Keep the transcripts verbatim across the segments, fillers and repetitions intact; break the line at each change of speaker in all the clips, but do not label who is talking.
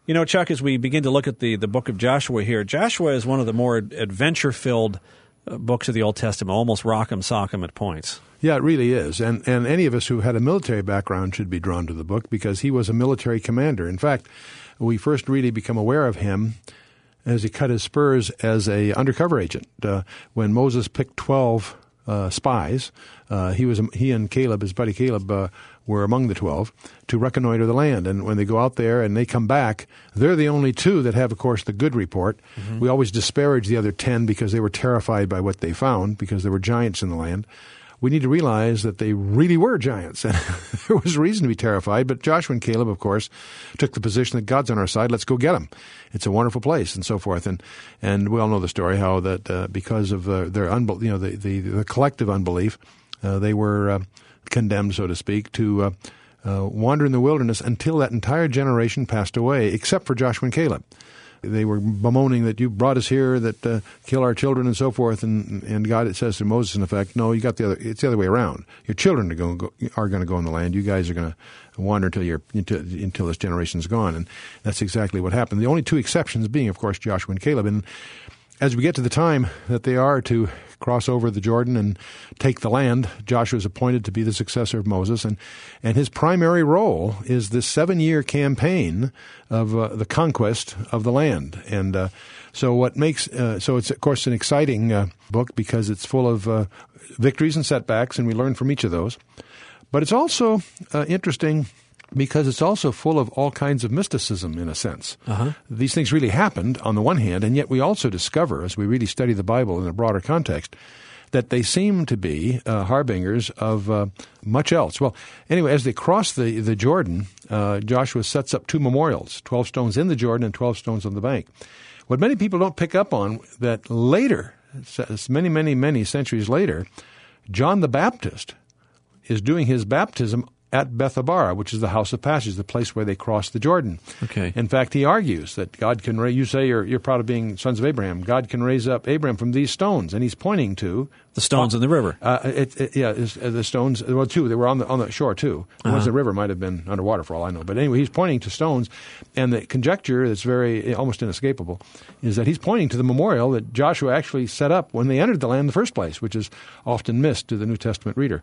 You know, Chuck, as we begin to look at the, the book of Joshua here, Joshua is one of the more adventure-filled uh, books of the Old Testament, almost rock'em sock'em at points.
Yeah, it really is. And and any of us who had a military background should be drawn to the book because he was a military commander. In fact, we first really become aware of him as he cut his spurs as a undercover agent. Uh, when Moses picked twelve uh, spies, uh, he was he and Caleb, his buddy Caleb, uh, were among the twelve to reconnoiter the land. And when they go out there and they come back, they're the only two that have, of course, the good report. Mm-hmm. We always disparage the other ten because they were terrified by what they found because there were giants in the land. We need to realize that they really were giants, and there was reason to be terrified. But Joshua and Caleb, of course, took the position that God's on our side. Let's go get them. It's a wonderful place, and so forth. And and we all know the story how that uh, because of uh, their unbel- you know the, the the collective unbelief, uh, they were uh, condemned, so to speak, to uh, uh, wander in the wilderness until that entire generation passed away, except for Joshua and Caleb. They were bemoaning that you brought us here, that uh, kill our children and so forth. And, and God, it says to Moses, in effect, no, you got the other. It's the other way around. Your children are going to go, are going to go in the land. You guys are going to wander until you're until, until this generation's gone. And that's exactly what happened. The only two exceptions being, of course, Joshua and Caleb. And as we get to the time that they are to cross over the Jordan and take the land, Joshua is appointed to be the successor of Moses, and, and his primary role is this seven-year campaign of uh, the conquest of the land. And uh, so what makes uh, so it's of course an exciting uh, book because it's full of uh, victories and setbacks, and we learn from each of those. But it's also uh, interesting because it's also full of all kinds of mysticism, in a sense. Uh-huh. These things really happened, on the one hand, and yet we also discover, as we really study the Bible in a broader context, that they seem to be uh, harbingers of uh, much else. Well, anyway, as they cross the, the Jordan, uh, Joshua sets up two memorials, twelve stones in the Jordan and twelve stones on the bank. What many people don't pick up on, that later, many, many, many centuries later, John the Baptist is doing his baptism at Bethabara, which is the house of passage, the place where they crossed the Jordan.
Okay.
In fact, he argues that God can raise, you say you're, you're proud of being sons of Abraham, God can raise up Abraham from these stones, and he's pointing to
the stones in the river.
Uh, it, it, yeah, it's, uh, the stones, well, two, they were on the on the shore, too. The uh-huh. ones in the river might have been underwater for all I know. But anyway, he's pointing to stones, and the conjecture that's very, almost inescapable, is that he's pointing to the memorial that Joshua actually set up when they entered the land in the first place, which is often missed to the New Testament reader.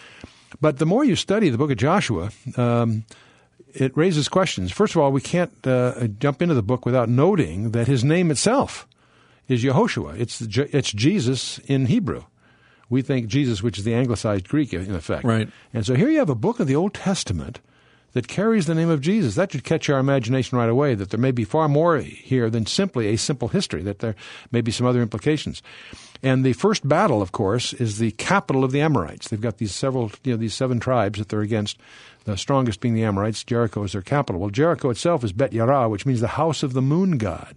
But the more you study the book of Joshua, um, it raises questions. First of all, we can't uh, jump into the book without noting that his name itself is Yehoshua. It's it's Jesus in Hebrew. We think Jesus, which is the anglicized Greek, in effect.
Right.
And so here you have a book of the Old Testament that carries the name of Jesus. That should catch our imagination right away, that there may be far more here than simply a simple history, that there may be some other implications. And the first battle, of course, is the capital of the Amorites. They've got these several, you know, these seven tribes that they're against, the strongest being the Amorites. Jericho is their capital. Well, Jericho itself is Bet Yarah, which means the house of the moon god.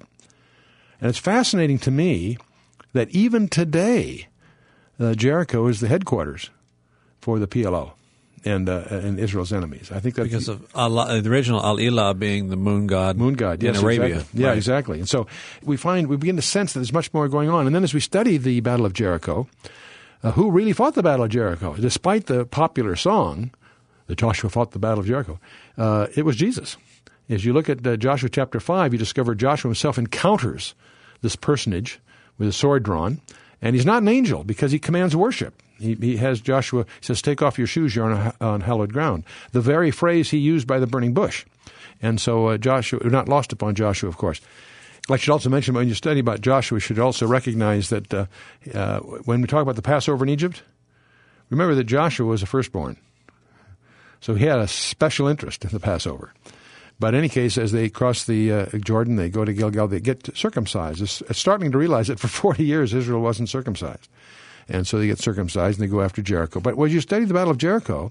And it's fascinating to me that even today, uh, Jericho is the headquarters for the P L O. And, uh, and Israel's enemies. I think that's
because of Allah, the original Al-Ilah being the moon god,
moon god yes,
in Arabia.
Exactly. Yeah,
right.
exactly. And so we find we begin to sense that there's much more going on. And then as we study the Battle of Jericho, uh, who really fought the Battle of Jericho? Despite the popular song that Joshua fought the Battle of Jericho, uh, it was Jesus. As you look at uh, Joshua chapter five, you discover Joshua himself encounters this personage with a sword drawn, and he's not an angel because he commands worship. He, he has Joshua, he says, take off your shoes, you're on, a, on hallowed ground. The very phrase he used by the burning bush. And so uh, Joshua, not lost upon Joshua, of course. I should also mention, when you study about Joshua, you should also recognize that uh, uh, when we talk about the Passover in Egypt, remember that Joshua was a firstborn. So he had a special interest in the Passover. But in any case, as they cross the uh, Jordan, they go to Gilgal, they get circumcised. It's, it's startling to realize that for forty years Israel wasn't circumcised. And so they get circumcised and they go after Jericho. But when you study the Battle of Jericho,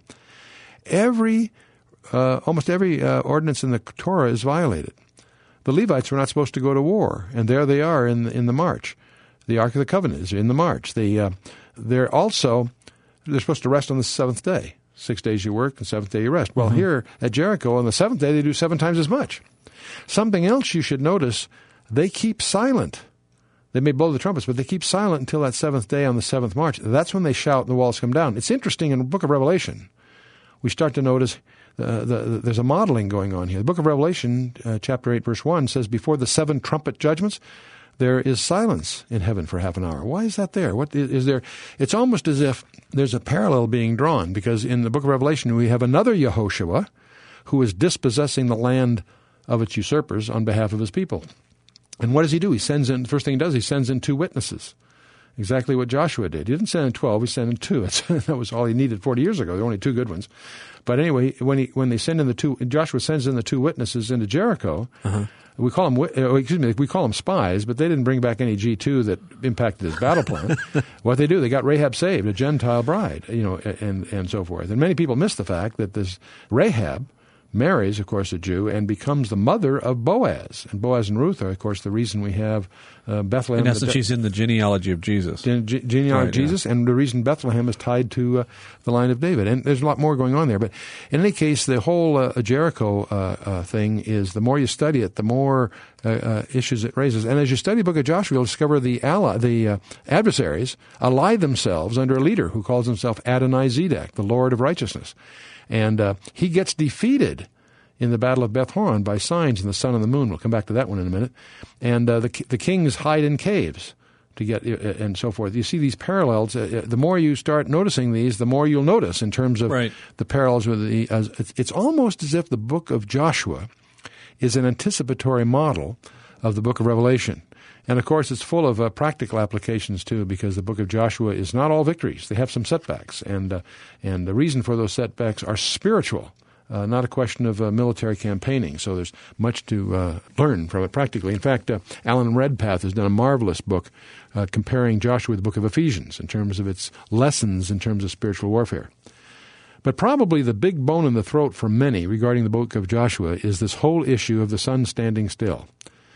every, uh, almost every uh, ordinance in the Torah is violated. The Levites were not supposed to go to war, and there they are in the, in the march. The Ark of the Covenant is in the march. They, uh, they're also, they're supposed to rest on the seventh day. Six days you work, the seventh day you rest. Well, mm-hmm. here at Jericho, on the seventh day, they do seven times as much. Something else you should notice, they keep silent. They may blow the trumpets, but they keep silent until that seventh day on the seventh march. That's when they shout and the walls come down. It's interesting in the book of Revelation, we start to notice uh, the, the, there's a modeling going on here. The book of Revelation, uh, chapter eight, verse one, says, before the seven trumpet judgments, there is silence in heaven for half an hour. Why is that there? What is, is there? It's almost as if there's a parallel being drawn, because in the book of Revelation we have another Yehoshua who is dispossessing the land of its usurpers on behalf of his people. And what does he do? He sends in, the first thing he does, he sends in two witnesses. Exactly what Joshua did. He didn't send in twelve, he sent in two. It's, that was all he needed forty years ago. There were only two good ones. But anyway, when he when they send in the two, Joshua sends in the two witnesses into Jericho. Uh-huh. We call them, uh, excuse me, we call them spies, but they didn't bring back any G two that impacted his battle plan. What they do, they got Rahab saved, a Gentile bride, you know, and and so forth. And many people miss the fact that this Rahab marries, of course, a Jew and becomes the mother of Boaz. And Boaz and Ruth are, of course, the reason we have uh, Bethlehem.
In essence, she's in the genealogy of Jesus.
Gen- ge- genealogy right, of Jesus, yeah. And the reason Bethlehem is tied to uh, the line of David. And there's a lot more going on there. But in any case, the whole uh, Jericho uh, uh, thing is, the more you study it, the more uh, uh, issues it raises. And as you study the book of Joshua, you'll discover the ally, the uh, adversaries ally themselves under a leader who calls himself Adonai-Zedek, the Lord of righteousness. And uh, he gets defeated in the Battle of Beth Horon by signs in the sun and the moon. We'll come back to that one in a minute. And uh, the the kings hide in caves to get uh, and so forth. You see these parallels. Uh, the more you start noticing these, the more you'll notice in terms of right. the parallels with the. Uh, it's, it's almost as if the book of Joshua is an anticipatory model of the book of Revelation. And, of course, it's full of uh, practical applications, too, because the book of Joshua is not all victories. They have some setbacks. And, uh, and the reason for those setbacks are spiritual, uh, not a question of uh, military campaigning. So there's much to uh, learn from it practically. In fact, uh, Alan Redpath has done a marvelous book uh, comparing Joshua with the book of Ephesians in terms of its lessons in terms of spiritual warfare. But probably the big bone in the throat for many regarding the book of Joshua is this whole issue of the sun standing still.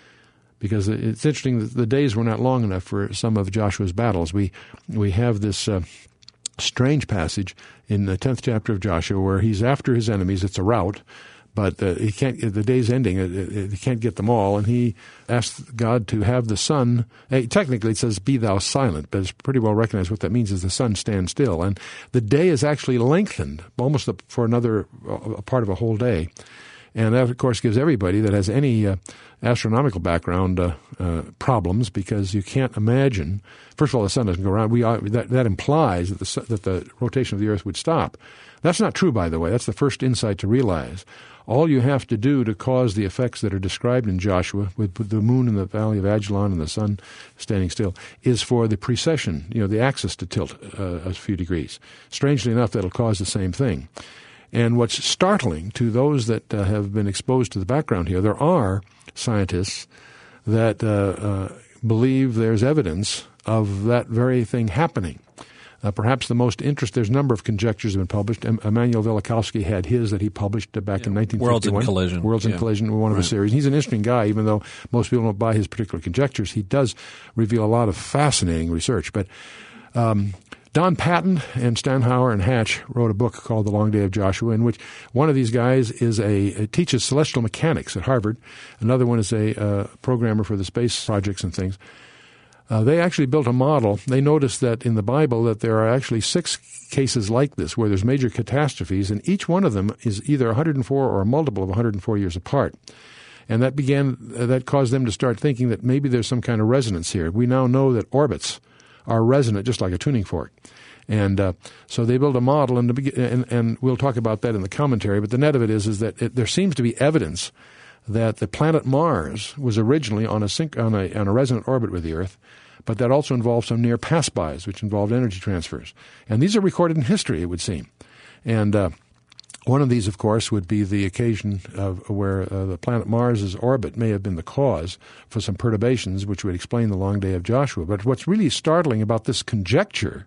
Because it's interesting that the days were not long enough for some of Joshua's battles. We we have this uh, strange passage in the tenth chapter of Joshua where he's after his enemies. It's a rout, but uh, he can't. The day's ending. It, it, he can't get them all, and he asks God to have the sun. Uh, technically, it says, "Be thou silent," but it's pretty well recognized what that means is the sun stand still, and the day is actually lengthened almost for another a part of a whole day. And that, of course, gives everybody that has any uh, astronomical background uh, uh, problems, because you can't imagine. First of all, the sun doesn't go around. We are, that, that implies that the that the rotation of the Earth would stop. That's not true, by the way. That's the first insight to realize. All you have to do to cause the effects that are described in Joshua, with the moon in the valley of Ajalon and the sun standing still, is for the precession, you know, the axis to tilt uh, a few degrees. Strangely enough, that'll cause the same thing. And what's startling to those that uh, have been exposed to the background here, there are scientists that uh, uh, believe there's evidence of that very thing happening. Uh, perhaps the most interest, there's a number of conjectures have been published. Em- Emanuel Velikovsky had his that he published uh, back yeah. in nineteen fifty-one.
Worlds in Collision.
Worlds in
yeah.
Collision were one of
right.
the series. He's an interesting guy, even though most people don't buy his particular conjectures. He does reveal a lot of fascinating research. But um, Don Patton and Stanhour and Hatch wrote a book called The Long Day of Joshua, in which one of these guys is a, teaches celestial mechanics at Harvard. Another one is a uh, programmer for the space projects and things. Uh, they actually built a model. They noticed that in the Bible that there are actually six cases like this where there's major catastrophes, and each one of them is either one hundred four or a multiple of one hundred four years apart. And that began uh, that caused them to start thinking that maybe there's some kind of resonance here. We now know that orbits are resonant, just like a tuning fork. And uh, so they built a model, and, and and we'll talk about that in the commentary, but the net of it is, is that it, there seems to be evidence that the planet Mars was originally on a, sync, on a on a resonant orbit with the Earth, but that also involved some near pass-bys, which involved energy transfers. And these are recorded in history, it would seem. And uh, one of these, of course, would be the occasion of where uh, the planet Mars's orbit may have been the cause for some perturbations, which would explain the long day of Joshua. But what's really startling about this conjecture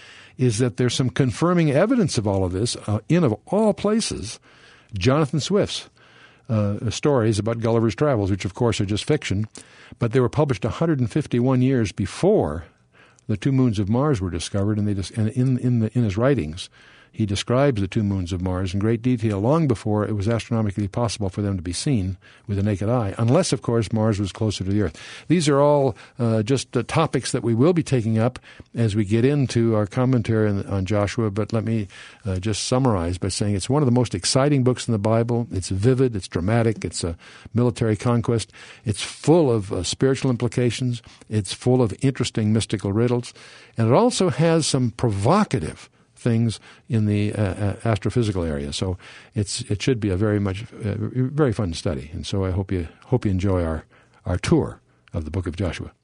is that there's some confirming evidence of all of this uh, in, of all places, Jonathan Swift's uh, stories about Gulliver's Travels, which, of course, are just fiction. But they were published one hundred fifty-one years before the two moons of Mars were discovered, and they just, and in in, the, in his writings, he describes the two moons of Mars in great detail long before it was astronomically possible for them to be seen with the naked eye, unless, of course, Mars was closer to the Earth. These are all uh, just uh, topics that we will be taking up as we get into our commentary on, on Joshua, but let me uh, just summarize by saying it's one of the most exciting books in the Bible. It's vivid, it's dramatic, it's a military conquest. It's full of uh, spiritual implications. It's full of interesting mystical riddles. And it also has some provocative things in the uh, uh, astrophysical area. So it's it should be a very much uh, very fun study. And so I hope you hope you enjoy our our tour of the Book of Joshua.